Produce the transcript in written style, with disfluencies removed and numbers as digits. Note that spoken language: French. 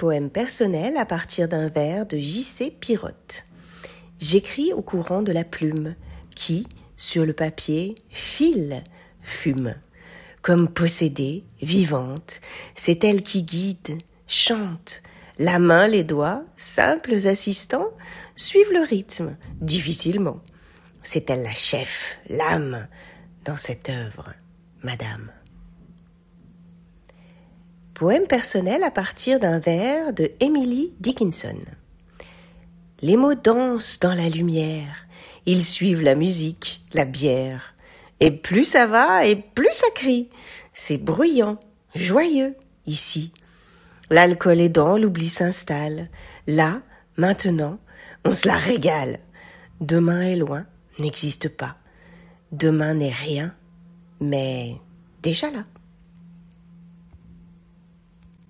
Poème personnel à partir d'un vers de J.C. Pirotte. J'écris au courant de la plume qui, sur le papier, file, fume. Comme possédée, vivante, c'est elle qui guide, chante. La main, les doigts, simples assistants, suivent le rythme, difficilement. C'est elle la chef, l'âme, dans cette œuvre, madame. Poème personnel à partir d'un vers de Emily Dickinson. Les mots dansent dans la lumière, ils suivent la musique, la bière. Et plus ça va, et plus ça crie. C'est bruyant, joyeux, ici. L'alcool aidant, l'oubli s'installe. Là, maintenant, on se la régale. Demain est loin, n'existe pas. Demain n'est rien, mais déjà là.